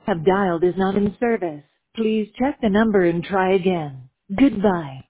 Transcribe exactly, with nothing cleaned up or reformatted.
have dialed is not in service. Please check the number and try again. Goodbye.